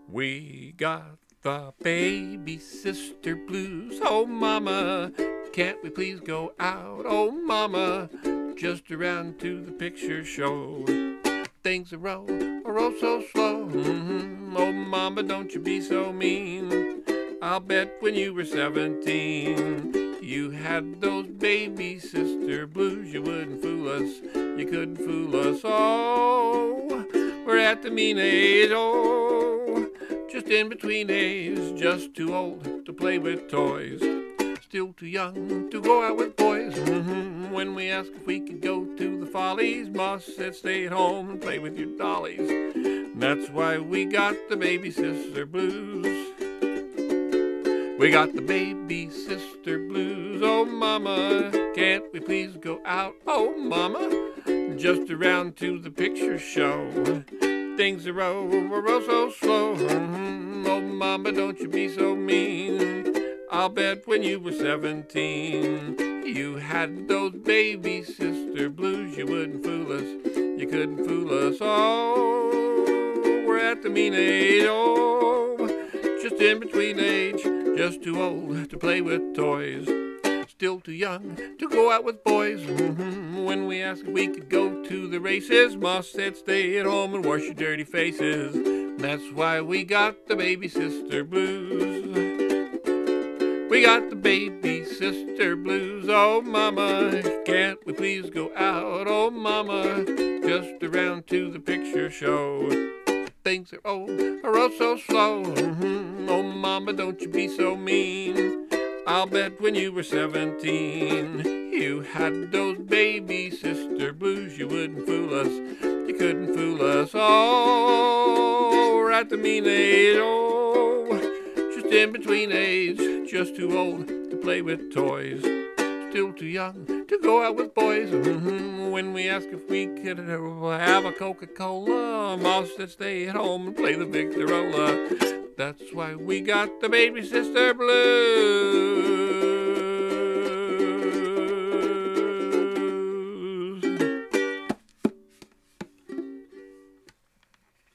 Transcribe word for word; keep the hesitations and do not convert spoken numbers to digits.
We got the baby sister blues. Oh, mama, can't we please go out? Oh, mama, just around to the picture show. Things are roll, are oh so slow. Mm-hmm. Oh, mama, don't you be so mean. I'll bet when you were seventeen, you had those baby sister blues. You wouldn't fool us, you couldn't fool us. Oh, we're at the mean age, oh, just in between age, just too old to play with toys, still too young to go out with boys. Mm-hmm. When we asked if we could go to the Follies, Ma said stay at home and play with your dollies. That's why we got the baby sister blues. We got the baby sister blues. Oh, mama, can't we please go out? Oh, mama, just around to the picture show. Things are over oh so slow. Mm-hmm. Oh, mama, don't you be so mean. I'll bet when you were seventeen, you had those baby sister blues. You wouldn't fool us, you couldn't fool us. Oh, we're at the mean age, oh, just in between age, just too old to play with toys, still too young to go out with boys. Mm-hmm. When we asked if we could go to the races, Ma said stay at home and wash your dirty faces. That's why we got the baby sister blues. We got the baby sister blues. Oh, mama, can't we please go out? Oh, mama, just around to the picture show. Things are old, are oh so slow. Mm-hmm. Oh, mama, don't you be so mean. I'll bet when you were seventeen, you had those baby sister blues. You wouldn't fool us, you couldn't fool us. Oh, we're at the mean age, oh, just in between age, just too old to play with toys, still too young to go out with boys. Mm-hmm. When we asked if we could have a Coca-Cola, Ma said stay at home and play the Victorola. That's why we got the baby sister blues.